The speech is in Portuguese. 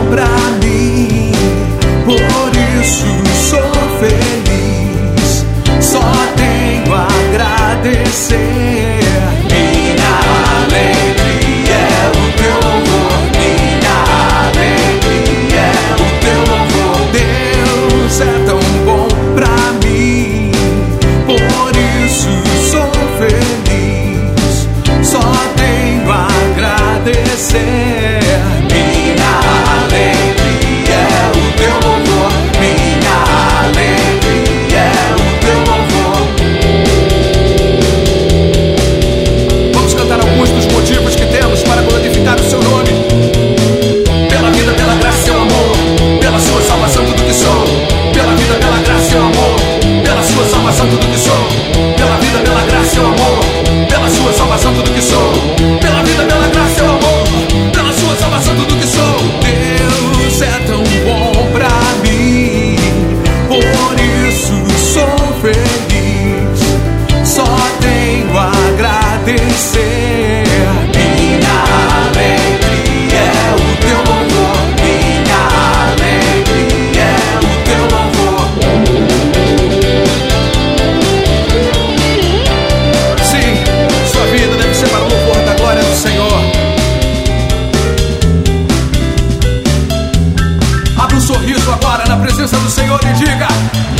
pra mim, por isso sou feliz. Só tenho a agradecer. Minha alegria é o teu louvor, minha alegria é o teu louvor. Deus é tão bom pra mim, por isso sou feliz. Só tenho a agradecer. Minha alegria é o teu louvor, minha alegria é o teu louvor. Vamos cantar alguns dos motivos que temos para glorificar o seu nome. Pela vida, pela graça e seu amor, pela sua salvação tudo que sou. Pela vida, pela graça e seu amor, pela sua salvação tudo que sou. Pela vida, pela graça e seu amor, pela sua salvação tudo que sou. Pela vida, pela graça e seu amor, pela sua salvação tudo que sou. Deus é tão bom pra mim, por isso sou feliz. Só tenho a agradecer. Minha alegria é o teu louvor, minha alegria é o teu louvor. Sim, sua vida deve ser para o louvor da glória do Senhor. Abra um sorriso agora na presença do Senhor e diga: